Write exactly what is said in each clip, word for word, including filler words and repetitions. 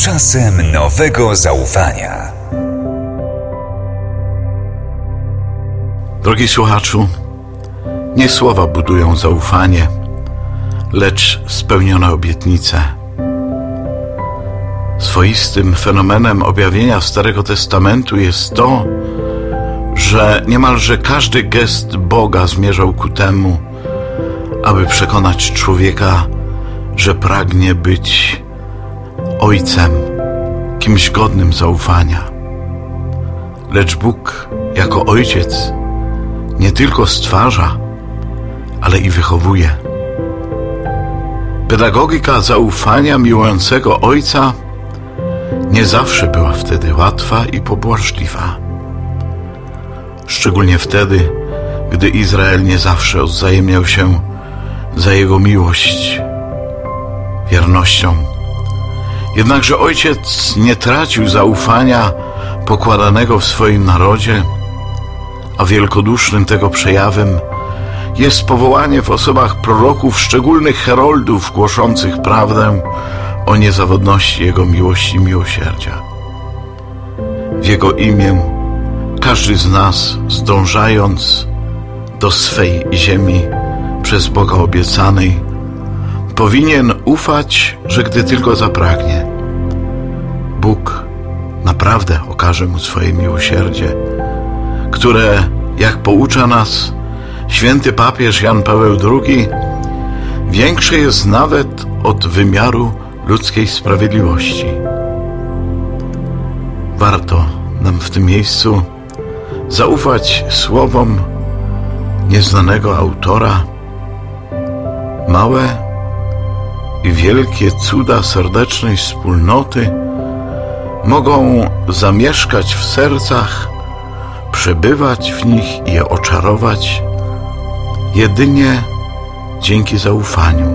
Czasem nowego zaufania. Drogi słuchaczu, nie słowa budują zaufanie, lecz spełnione obietnice. Swoistym fenomenem objawienia Starego Testamentu jest to, że niemalże każdy gest Boga zmierzał ku temu, aby przekonać człowieka, że pragnie być ojcem, kimś godnym zaufania. Lecz Bóg jako ojciec nie tylko stwarza, ale i wychowuje. Pedagogika zaufania miłującego ojca nie zawsze była wtedy łatwa i pobłażliwa. Szczególnie wtedy, gdy Izrael nie zawsze odwzajemniał się za jego miłość wiernością. Jednakże ojciec nie tracił zaufania pokładanego w swoim narodzie, a wielkodusznym tego przejawem jest powołanie w osobach proroków szczególnych heroldów głoszących prawdę o niezawodności Jego miłości i miłosierdzia. W Jego imię każdy z nas, zdążając do swej ziemi przez Boga obiecanej, powinien ufać, że gdy tylko zapragnie, Bóg naprawdę okaże mu swoje miłosierdzie, które, jak poucza nas święty papież Jan Paweł drugi, większe jest nawet od wymiaru ludzkiej sprawiedliwości. Warto nam w tym miejscu zaufać słowom nieznanego autora. Małe i wielkie cuda serdecznej wspólnoty mogą zamieszkać w sercach, przebywać w nich i je oczarować jedynie dzięki zaufaniu.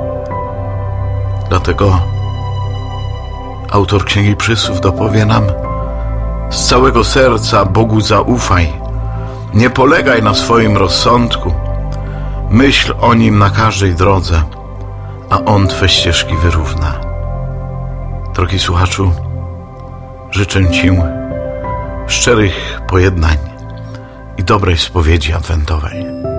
Dlatego autor Księgi Przysłów dopowie nam: z całego serca Bogu zaufaj, nie polegaj na swoim rozsądku, myśl o Nim na każdej drodze, a On Twe ścieżki wyrówna. Drogi słuchaczu, życzę Ci szczerych pojednań i dobrej spowiedzi adwentowej.